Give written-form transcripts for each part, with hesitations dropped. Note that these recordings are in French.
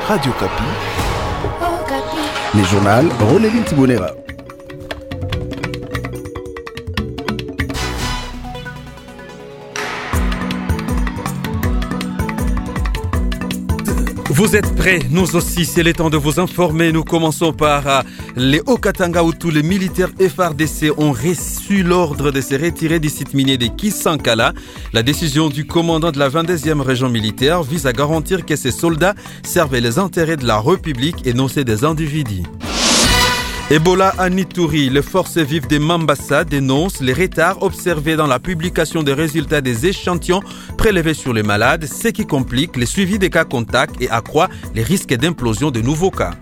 Radio Kapi. Le journal Ronelin Tibonera. Vous êtes prêts? Nous aussi, c'est le temps de vous informer. Nous commençons par les Haut-Katanga où tous les militaires FARDC ont reçu l'ordre de se retirer du site minier de Kisankala. La décision du commandant de la 22e région militaire vise à garantir que ces soldats servent les intérêts de la République et non ceux des individus. Ebola à Nitouri, les forces vives de Mambasa dénoncent les retards observés dans la publication des résultats des échantillons prélevés sur les malades, ce qui complique le suivi des cas contacts et accroît les risques d'implosion de nouveaux cas.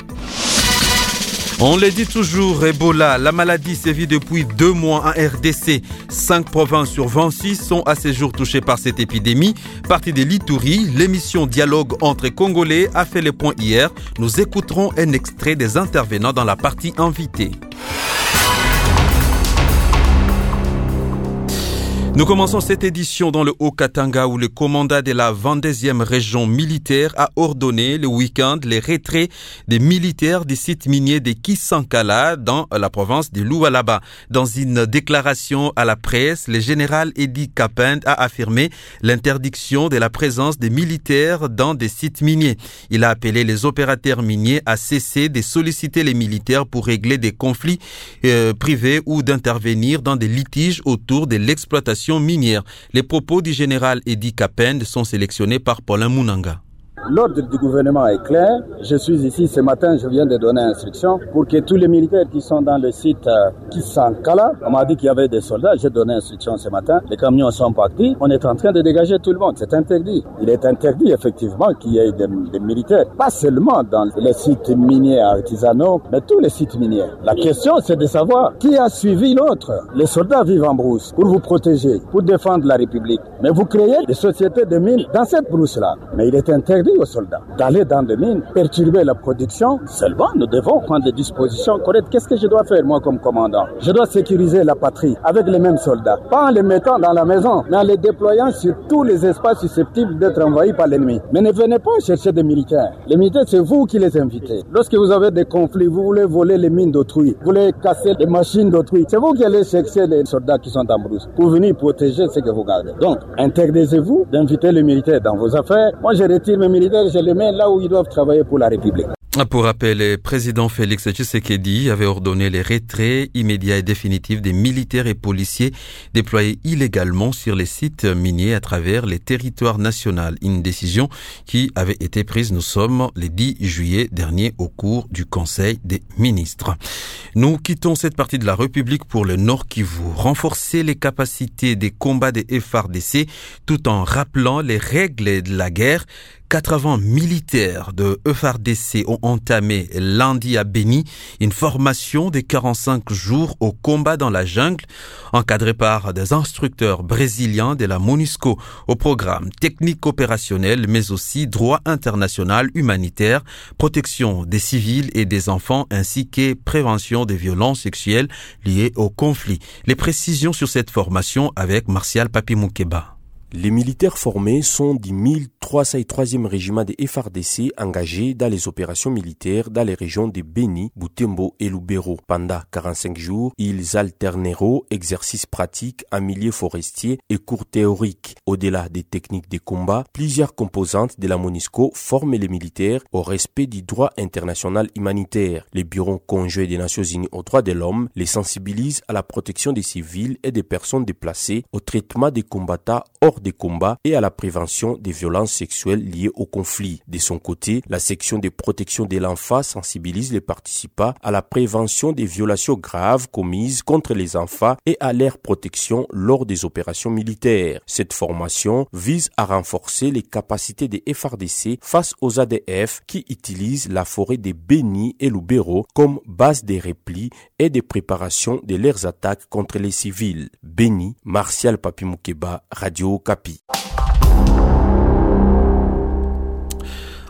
On le dit toujours, Ebola, la maladie sévit depuis 2 mois en RDC. 5 provinces sur 26 sont à ce jour touchées par cette épidémie. Partie de l'Ituri, l'émission Dialogue entre Congolais a fait le point hier. Nous écouterons un extrait des intervenants dans la partie invitée. Nous commençons cette édition dans le Haut-Katanga où le commandant de la 22e région militaire a ordonné le week-end les retraits des militaires du site minier de Kisankala dans la province de Lualaba. Dans une déclaration à la presse, le général Edi Kapend a affirmé l'interdiction de la présence des militaires dans des sites miniers. Il a appelé les opérateurs miniers à cesser de solliciter les militaires pour régler des conflits privés ou d'intervenir dans des litiges autour de l'exploitation minière. Les propos du général Edi Kapend sont sélectionnés par Paulin Munanga. L'ordre du gouvernement est clair. Je suis ici ce matin, je viens de donner instruction pour que tous les militaires qui sont dans le site Kisankala, on m'a dit qu'il y avait des soldats, j'ai donné instruction ce matin, les camions sont partis, on est en train de dégager tout le monde, c'est interdit. Il est interdit effectivement qu'il y ait des militaires, pas seulement dans les sites miniers artisanaux, mais tous les sites miniers. La question c'est de savoir qui a suivi l'autre. Les soldats vivent en brousse pour vous protéger, pour défendre la République. Mais vous créez des sociétés de mines dans cette brousse-là. Mais il est interdit aux soldats d'aller dans les mines, perturber la production. Seulement, nous devons prendre des dispositions correctes. Qu'est-ce que je dois faire, moi, comme commandant? Je dois sécuriser la patrie avec les mêmes soldats. Pas en les mettant dans la maison, mais en les déployant sur tous les espaces susceptibles d'être envahis par l'ennemi. Mais ne venez pas chercher des militaires. Les militaires, c'est vous qui les invitez. Lorsque vous avez des conflits, vous voulez voler les mines d'autrui, vous voulez casser les machines d'autrui, c'est vous qui allez chercher les soldats qui sont en brousse pour venir protéger ce que vous gardez. Donc, interdisez-vous d'inviter les militaires dans vos affaires. Moi, je retire mes militaires, je les mets là où ils doivent travailler pour la République. Pour rappel, le président Félix Tshisekedi avait ordonné les retraits immédiats et définitifs des militaires et policiers déployés illégalement sur les sites miniers à travers les territoires nationaux. Une décision qui avait été prise, nous sommes le 10 juillet dernier au cours du Conseil des ministres. Nous quittons cette partie de la République pour le Nord Kivu. Renforcer les capacités des combats des FARDC tout en rappelant les règles de la guerre. 80 militaires de FARDC ont entamé lundi à Beni une formation de 45 jours au combat dans la jungle, encadrée par des instructeurs brésiliens de la MONUSCO au programme technique opérationnel, mais aussi droit international humanitaire, protection des civils et des enfants, ainsi que prévention des violences sexuelles liées au conflit. Les précisions sur cette formation avec Martial Papi Moukeba. Les militaires formés sont du 1303e régiment des FARDC engagés dans les opérations militaires dans les régions de Beni, Butembo et Lubero. Pendant 45 jours, ils alterneront exercices pratiques en milieu forestier et cours théoriques. Au-delà des techniques de combat, plusieurs composantes de la MONUSCO forment les militaires au respect du droit international humanitaire. Les bureaux conjoints des Nations Unies aux droits de l'homme les sensibilisent à la protection des civils et des personnes déplacées, au traitement des combattants hors des combats et à la prévention des violences sexuelles liées au conflit. De son côté, la section de protection de l'enfant sensibilise les participants à la prévention des violations graves commises contre les enfants et à leur protection lors des opérations militaires. Cette formation vise à renforcer les capacités des FARDC face aux ADF qui utilisent la forêt de Beni et Lubero comme base de repli et de préparation de leurs attaques contre les civils. Beni, Martial Papi Moukeba, Radio Kapi.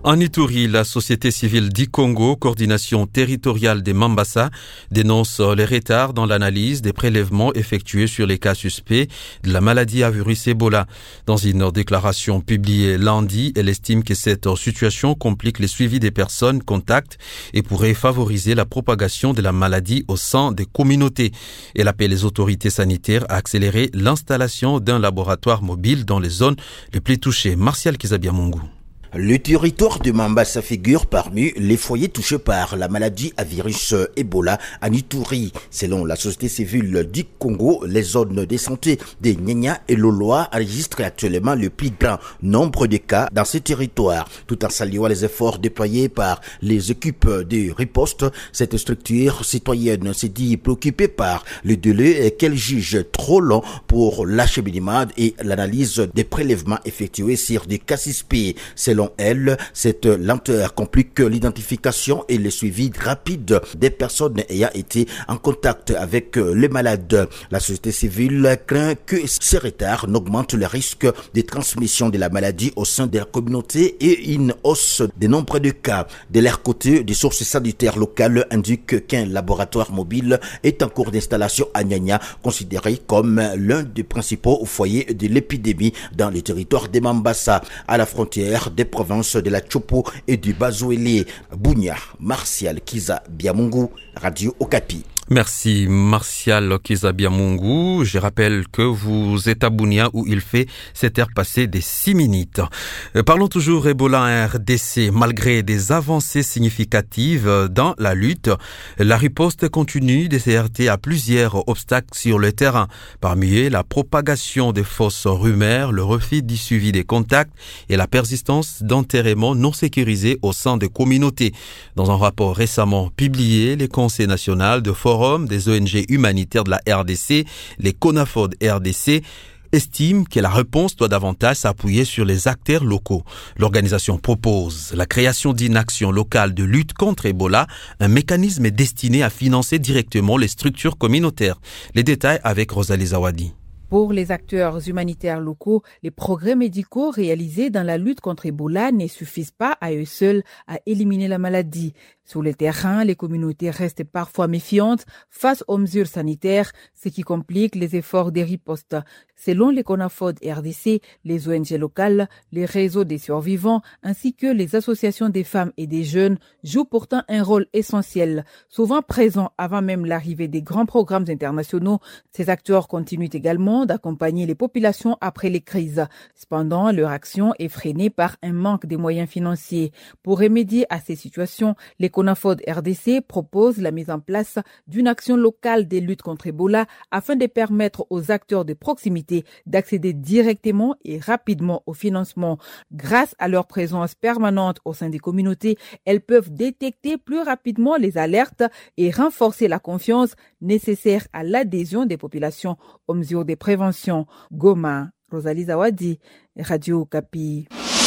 En Ituri, la société civile d'Ikongo, coordination territoriale des Mambasa, dénonce les retards dans l'analyse des prélèvements effectués sur les cas suspects de la maladie à virus Ebola. Dans une déclaration publiée lundi, elle estime que cette situation complique le suivi des personnes contacts et pourrait favoriser la propagation de la maladie au sein des communautés. Elle appelle les autorités sanitaires à accélérer l'installation d'un laboratoire mobile dans les zones les plus touchées. Martial Kizabiamungu. Le territoire de Mambasa figure parmi les foyers touchés par la maladie à virus Ebola en Ituri. Selon la société civile du Congo, les zones de santé de Nyanya et Loloa enregistrent actuellement le plus grand nombre de cas dans ces territoires. Tout en saluant les efforts déployés par les équipes de riposte, cette structure citoyenne s'est dit préoccupée par le délai qu'elle juge trop long pour l'acheminement et l'analyse des prélèvements effectués sur des cas suspects. Selon elle, cette lenteur complique l'identification et le suivi rapide des personnes ayant été en contact avec les malades. La société civile craint que ces retards n'augmentent le risque de transmission de la maladie au sein de la communauté et une hausse des nombres de cas. De leur côté, des sources sanitaires locales indiquent qu'un laboratoire mobile est en cours d'installation à Nyanya, considéré comme l'un des principaux foyers de l'épidémie dans le territoire de Mambasa, à la frontière des provinces de la Chopo et du Bazouélé. Bounia, Martial Kizabiamungu, Radio Okapi. Merci Martial Kizabiamungu. Je rappelle que vous êtes à Bounia où il fait 7 heures passées des 6 minutes. Parlons toujours Ebola en RDC. Malgré des avancées significatives dans la lutte, la riposte continue de se heurter à plusieurs obstacles sur le terrain. Parmi eux, la propagation des fausses rumeurs, le refus du suivi des contacts et la persistance d'enterrements non sécurisés au sein des communautés. Dans un rapport récemment publié, le Conseil national de Forum des ONG humanitaires de la RDC, les CONAFOD RDC, estime que la réponse doit davantage s'appuyer sur les acteurs locaux. L'organisation propose la création d'une action locale de lutte contre Ebola, un mécanisme destiné à financer directement les structures communautaires. Les détails avec Rosalie Zawadi. Pour les acteurs humanitaires locaux, les progrès médicaux réalisés dans la lutte contre Ebola ne suffisent pas à eux seuls à éliminer la maladie. Sur le terrain, les communautés restent parfois méfiantes face aux mesures sanitaires, ce qui complique les efforts des ripostes. Selon les CONAFOD RDC, les ONG locales, les réseaux des survivants ainsi que les associations des femmes et des jeunes jouent pourtant un rôle essentiel. Souvent présents avant même l'arrivée des grands programmes internationaux, ces acteurs continuent également d'accompagner les populations après les crises. Cependant, leur action est freinée par un manque de moyens financiers. Pour remédier à ces situations, les CONAFOD RDC propose la mise en place d'une action locale des luttes contre Ebola afin de permettre aux acteurs de proximité d'accéder directement et rapidement au financement. Grâce à leur présence permanente au sein des communautés, elles peuvent détecter plus rapidement les alertes et renforcer la confiance nécessaire à l'adhésion des populations aux mesures de prévention. Goma, Rosalie Zawadi, Radio Okapi.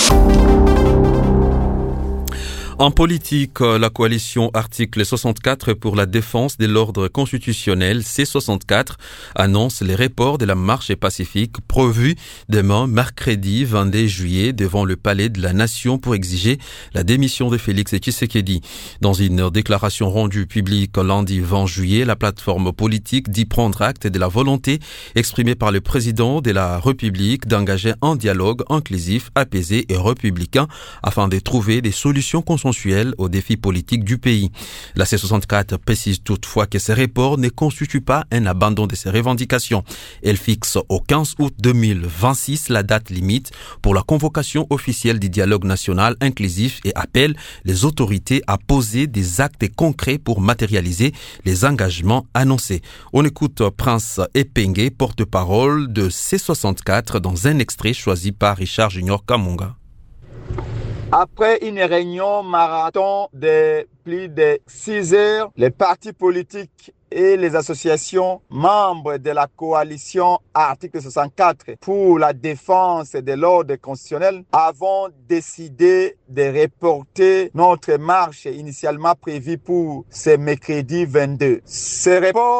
En politique, la coalition Article 64 pour la défense de l'ordre constitutionnel C64 annonce les reports de la marche pacifique prévue demain mercredi 22 juillet devant le palais de la Nation pour exiger la démission de Félix Tshisekedi. Dans une déclaration rendue publique lundi 20 juillet, la plateforme politique dit prendre acte de la volonté exprimée par le président de la République d'engager un dialogue inclusif, apaisé et républicain afin de trouver des solutions consensuelles aux défis politiques du pays. La C64 précise toutefois que ces reports ne constituent pas un abandon de ses revendications. Elle fixe au 15 août 2026 la date limite pour la convocation officielle du dialogue national inclusif et appelle les autorités à poser des actes concrets pour matérialiser les engagements annoncés. On écoute Prince Epenge, porte-parole de C64 dans un extrait choisi par Richard Junior Kamunga. Après une réunion marathon de plus de 6 heures, les partis politiques et les associations membres de la coalition Article 64 pour la défense de l'ordre constitutionnel avons décidé de reporter notre marche initialement prévue pour ce mercredi 22. Ce report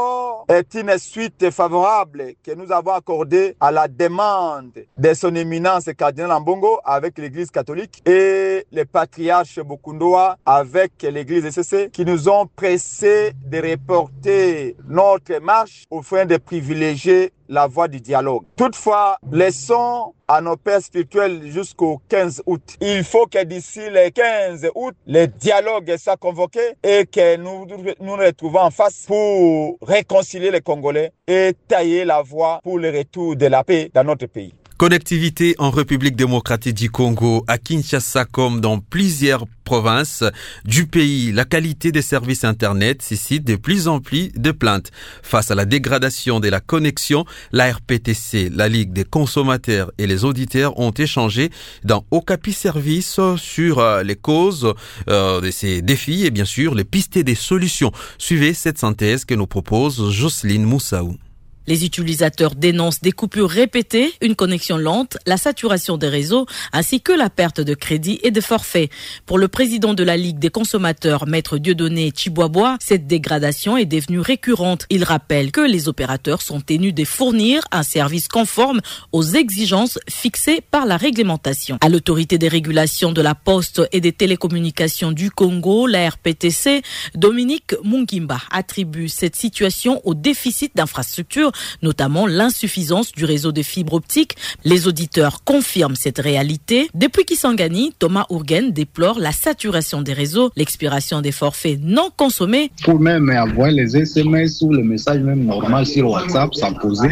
est une suite favorable que nous avons accordée à la demande de son éminence cardinal Ambongo avec l'église catholique et le patriarche Bukundoa avec l'église ECC qui nous ont pressé de reporter notre marche au fin de privilégier la voie du dialogue. Toutefois, laissons à nos pères spirituels jusqu'au 15 août. Il faut que d'ici le 15 août, le dialogue soit convoqué et que nous nous retrouvons en face pour réconcilier les Congolais et tailler la voie pour le retour de la paix dans notre pays. Connectivité en République démocratique du Congo, à Kinshasa comme dans plusieurs provinces du pays. La qualité des services Internet suscite de plus en plus de plaintes. Face à la dégradation de la connexion, la RPTC, la Ligue des consommateurs et les auditeurs ont échangé dans Okapi Service sur les causes de ces défis et bien sûr les pistes des solutions. Suivez cette synthèse que nous propose Jocelyne Moussaou. Les utilisateurs dénoncent des coupures répétées, une connexion lente, la saturation des réseaux, ainsi que la perte de crédit et de forfait. Pour le président de la Ligue des consommateurs, Maître Dieudonné Chiboabois, cette dégradation est devenue récurrente. Il rappelle que les opérateurs sont tenus de fournir un service conforme aux exigences fixées par la réglementation. À l'autorité des régulations de la poste et des télécommunications du Congo, la RPTC, Dominique Mungimba attribue cette situation au déficit d'infrastructures, notamment l'insuffisance du réseau de fibres optiques. Les auditeurs confirment cette réalité. Depuis Kisangani, Thomas Urgen déplore la saturation des réseaux, l'expiration des forfaits non consommés. Pour même avoir les SMS ou les messages même normaux sur WhatsApp, ça posait.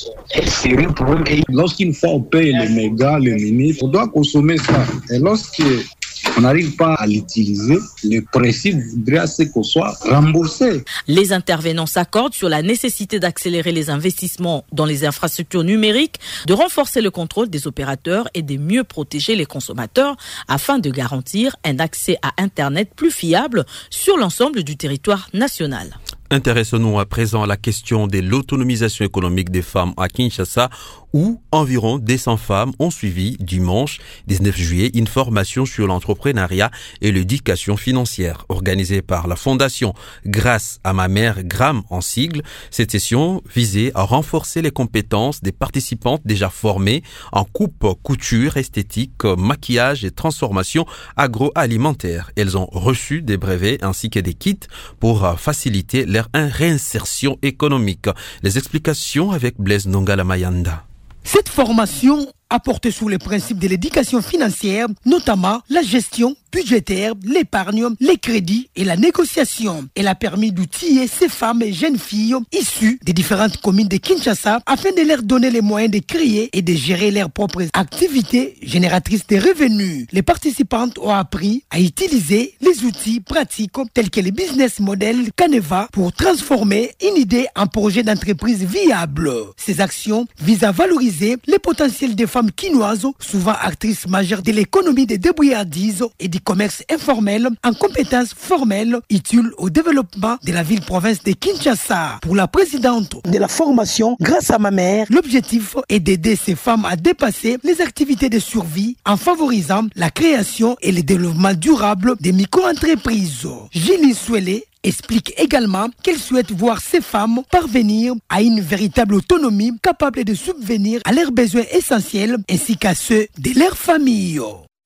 Lorsqu'une fois on paye les mégas, les minutes, on doit consommer ça. Et lorsque on n'arrive pas à l'utiliser, le principe voudrait qu'on soit remboursé. Les intervenants s'accordent sur la nécessité d'accélérer les investissements dans les infrastructures numériques, de renforcer le contrôle des opérateurs et de mieux protéger les consommateurs afin de garantir un accès à Internet plus fiable sur l'ensemble du territoire national. Intéressons-nous à présent à la question de l'autonomisation économique des femmes à Kinshasa, où environ 200 femmes ont suivi dimanche 19 juillet une formation sur l'entrepreneuriat et l'éducation financière organisée par la fondation Grâce à ma mère, GRAM en sigle. Cette session visait à renforcer les compétences des participantes déjà formées en coupe, couture, esthétique, maquillage et transformation agroalimentaire. Elles ont reçu des brevets ainsi que des kits pour faciliter leur réinsertion économique. Les explications avec Blaise Nongala Mayanda. Cette formation a porté sur les principes de l'éducation financière, notamment la gestion budgétaire, l'épargne, les crédits et la négociation. Elle a permis d'outiller ces femmes et jeunes filles issues des différentes communes de Kinshasa afin de leur donner les moyens de créer et de gérer leurs propres activités génératrices de revenus. Les participantes ont appris à utiliser les outils pratiques tels que les business models Caneva pour transformer une idée en projet d'entreprise viable. Ces actions visent à valoriser les potentiels des femmes quinoises, souvent actrices majeures de l'économie des débrouillardises et du commerce informel, en compétences formelles utiles au développement de la ville-province de Kinshasa. Pour la présidente de la formation Grâce à ma mère, l'objectif est d'aider ces femmes à dépasser les activités de survie en favorisant la création et le développement durable des micro-entreprises. Gilles Souelé explique également qu'elle souhaite voir ces femmes parvenir à une véritable autonomie capable de subvenir à leurs besoins essentiels ainsi qu'à ceux de leur famille.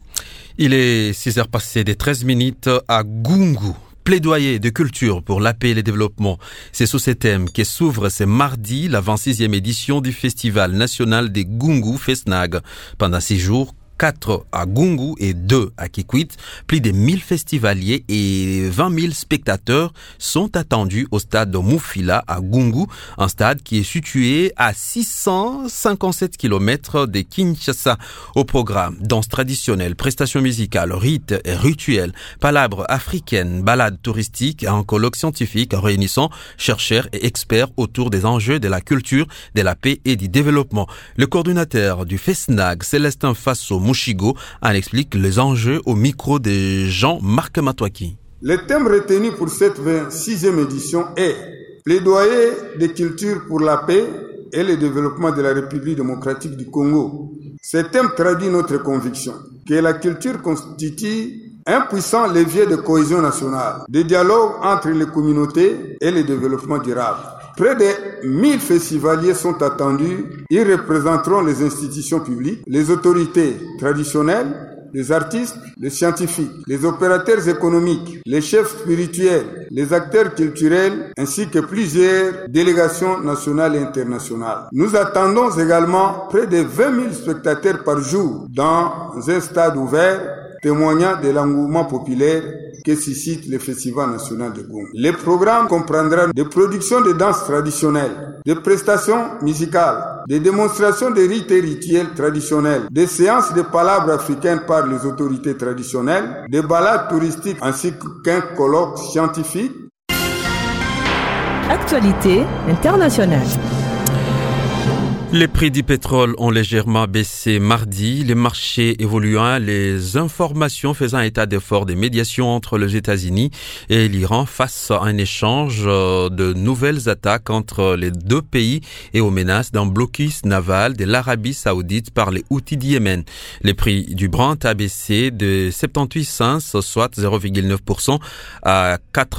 Il est 6h passées des 13 minutes à Gungu. Plaidoyer de culture pour la paix et le développement. C'est sous ce thème que s'ouvre ce mardi la 26e édition du Festival national des Gungu Fesnag. Pendant 6 jours, 4 à Gungu et 2 à Kikwit, plus de 1000 festivaliers et 20 000 spectateurs sont attendus au stade de Mufila à Gungu, un stade qui est situé à 657 km de Kinshasa. Au programme, danse traditionnelle, prestations musicales, rites et rituels, palabres africaines, balades touristiques et un colloque scientifique réunissant chercheurs et experts autour des enjeux de la culture, de la paix et du développement. Le coordinateur du FESNAG, Célestin Fasso Mouchigo, en explique les enjeux au micro de Jean-Marc Matouaki. Le thème retenu pour cette 26e édition est plaidoyer de culture pour la paix et le développement de la République démocratique du Congo. Ce thème traduit notre conviction que la culture constitue un puissant levier de cohésion nationale, de dialogue entre les communautés et le développement durable. Près de 1000 festivaliers sont attendus. Ils représenteront les institutions publiques, les autorités traditionnelles, les artistes, les scientifiques, les opérateurs économiques, les chefs spirituels, les acteurs culturels, ainsi que plusieurs délégations nationales et internationales. Nous attendons également près de 20 000 spectateurs par jour dans un stade ouvert, témoignant de l'engouement populaire que suscite le Festival national de Goma. Le programme comprendra des productions de danse traditionnelles, des prestations musicales, des démonstrations de rites et rituels traditionnels, des séances de palabres africaines par les autorités traditionnelles, des balades touristiques ainsi qu'un colloque scientifique. Actualité internationale. Les prix du pétrole ont légèrement baissé mardi, les marchés évoluant, les informations faisant état d'efforts de médiation entre les États-Unis et l'Iran face à un échange de nouvelles attaques entre les deux pays et aux menaces d'un blocus naval de l'Arabie Saoudite par les Houthis du Yémen. Le prix du Brent a baissé de 78 cents, soit 0,9%, à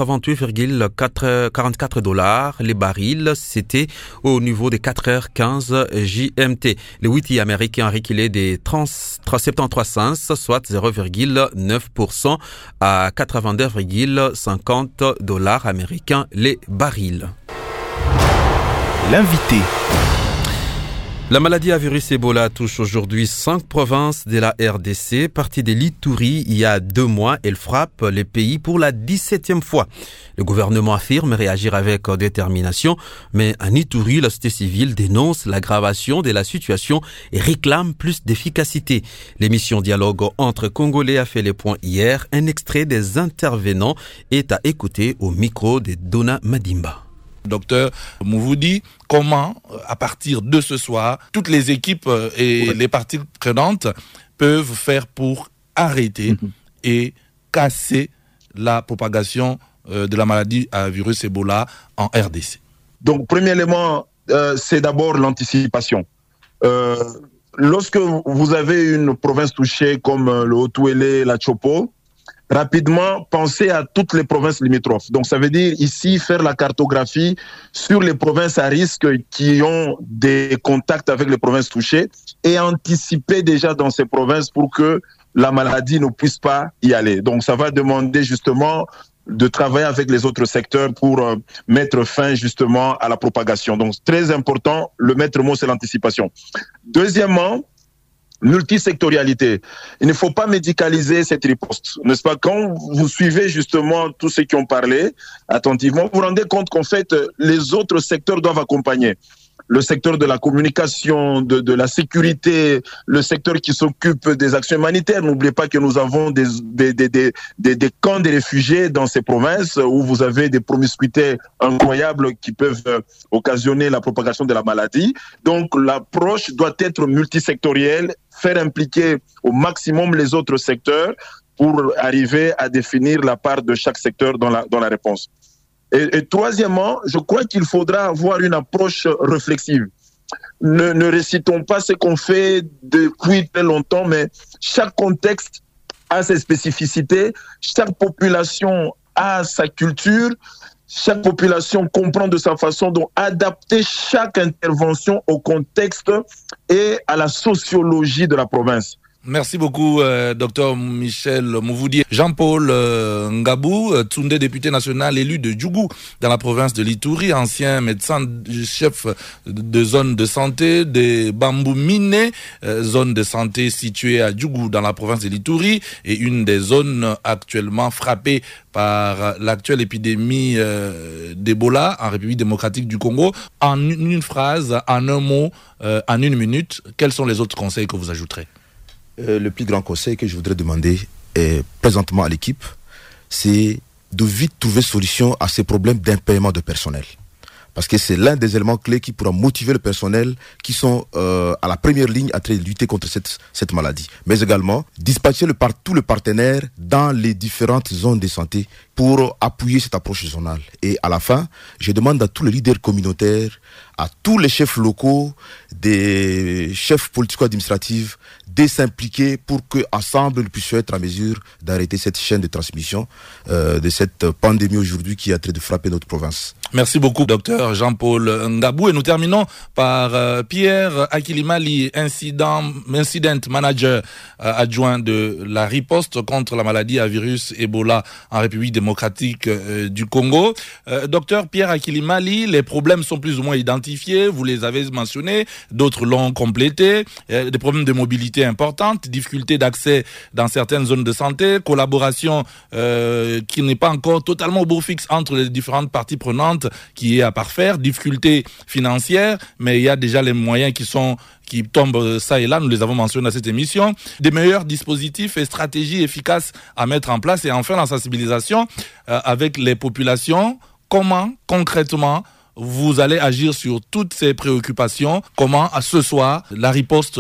88,44 $. Les barils, c'était au niveau des 4h15 JMT. Les Houthis américains ont reculé des 73 cents, soit 0,9%, à 89,50 $ américains les barils. L'invité. La maladie à virus Ebola touche aujourd'hui 5 provinces de la RDC. Partie de l'Ituri, il y a 2 mois, elle frappe les pays pour la 17e fois. Le gouvernement affirme réagir avec détermination, mais en Ituri, la société civile dénonce l'aggravation de la situation et réclame plus d'efficacité. L'émission Dialogue entre Congolais a fait les points hier. Un extrait des intervenants est à écouter au micro de Dona Madimba. Docteur Mouvoudi, comment, à partir de ce soir, toutes les équipes et les parties prenantes peuvent faire pour arrêter et casser la propagation de la maladie à virus Ebola en RDC? Donc, premier élément, c'est d'abord l'anticipation. Lorsque vous avez une province touchée comme le Haut-Ouélé, la Chopo, rapidement, pensez à toutes les provinces limitrophes. Donc, ça veut dire ici faire la cartographie sur les provinces à risque qui ont des contacts avec les provinces touchées et anticiper déjà dans ces provinces pour que la maladie ne puisse pas y aller. Donc, ça va demander justement de travailler avec les autres secteurs pour mettre fin justement à la propagation. Donc, très important, le maître mot, c'est l'anticipation. Deuxièmement, multisectorialité. Il ne faut pas médicaliser cette riposte, n'est-ce pas? Quand vous suivez justement tous ceux qui ont parlé attentivement, vous vous rendez compte qu'en fait, les autres secteurs doivent accompagner. Le secteur de la communication, de la sécurité, le secteur qui s'occupe des actions humanitaires. N'oubliez pas que nous avons des camps de réfugiés dans ces provinces où vous avez des promiscuités incroyables qui peuvent occasionner la propagation de la maladie. Donc l'approche doit être multisectorielle, faire impliquer au maximum les autres secteurs pour arriver à définir la part de chaque secteur dans la réponse. Et troisièmement, je crois qu'il faudra avoir une approche réflexive. Ne récitons pas ce qu'on fait depuis très longtemps, mais chaque contexte a ses spécificités, chaque population a sa culture, chaque population comprend de sa façon dont adapter chaque intervention au contexte et à la sociologie de la province. Merci beaucoup, Dr Michel Mouvoudi. Jean-Paul Ngabou, Tsunde, député national élu de Djougou, dans la province de l'Ituri, ancien médecin chef de zone de santé de Bambou Miné, zone de santé située à Djougou, dans la province de l'Ituri, et une des zones actuellement frappées par l'actuelle épidémie d'Ebola en République démocratique du Congo. En une phrase, en un mot, en 1 minute, quels sont les autres conseils que vous ajouterez? Le plus grand conseil que je voudrais demander présentement à l'équipe, c'est de vite trouver solution à ces problèmes d'impaiement de personnel. Parce que c'est l'un des éléments clés qui pourra motiver le personnel qui sont à la première ligne à lutter contre cette maladie. Mais également, dispatcher tous les partenaires dans les différentes zones de santé pour appuyer cette approche zonale. Et à la fin, je demande à tous les leaders communautaires, à tous les chefs locaux, des chefs politico-administratifs, s'impliquer pour que ensemble nous puissions être en mesure d'arrêter cette chaîne de transmission de cette pandémie aujourd'hui qui est en train de frapper notre province. Merci beaucoup, docteur Jean-Paul Ngabou. Et nous terminons par Pierre Akilimali, incident manager adjoint de la riposte contre la maladie à virus Ebola en République démocratique du Congo. Docteur Pierre Akilimali, les problèmes sont plus ou moins identifiés, vous les avez mentionnés, d'autres l'ont complété, des problèmes de mobilité importantes, difficultés d'accès dans certaines zones de santé, collaboration qui n'est pas encore totalement au beau fixe entre les différentes parties prenantes qui est à parfaire, difficultés financières, mais il y a déjà les moyens qui tombent ça et là, nous les avons mentionnés à cette émission, des meilleurs dispositifs et stratégies efficaces à mettre en place et enfin la sensibilisation avec les populations. Comment concrètement vous allez agir sur toutes ces préoccupations? Comment à ce soir la riposte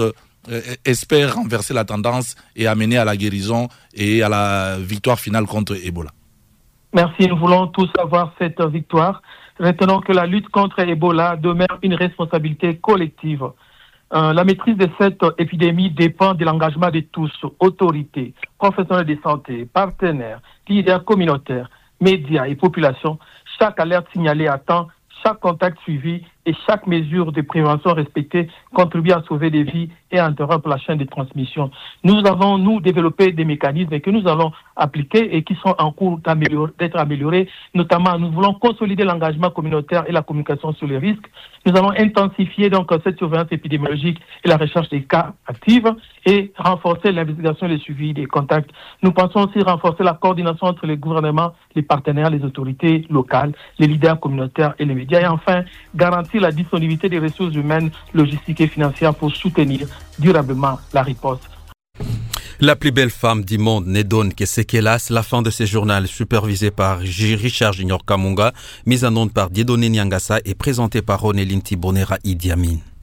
espère renverser la tendance et amener à la guérison et à la victoire finale contre Ebola? Merci, nous voulons tous avoir cette victoire. Retenons que la lutte contre Ebola demeure une responsabilité collective. La maîtrise de cette épidémie dépend de l'engagement de tous, autorités, professionnels de santé, partenaires, leaders communautaires, médias et populations. Chaque alerte signalée à temps, chaque contact suivi et chaque mesure de prévention respectée contribue à sauver des vies et à interrompre la chaîne de transmission. Nous avons, développé des mécanismes que nous allons appliquer et qui sont en cours d'être améliorés. Notamment, nous voulons consolider l'engagement communautaire et la communication sur les risques. Nous allons intensifier donc cette surveillance épidémiologique et la recherche des cas actifs et renforcer l'investigation et le suivi des contacts. Nous pensons aussi renforcer la coordination entre les gouvernements, les partenaires, les autorités locales, les leaders communautaires et les médias. Et enfin, garantir la disponibilité des ressources humaines, logistiques et financières pour soutenir durablement la riposte. La plus belle femme du monde n'est donne que c'est qu'hélas, la fin de ce journal supervisé par Richard Junior Kamunga, mise en onde par Dieudonné Nyangassa et présenté par Ronéline Thibonera Idi Amin.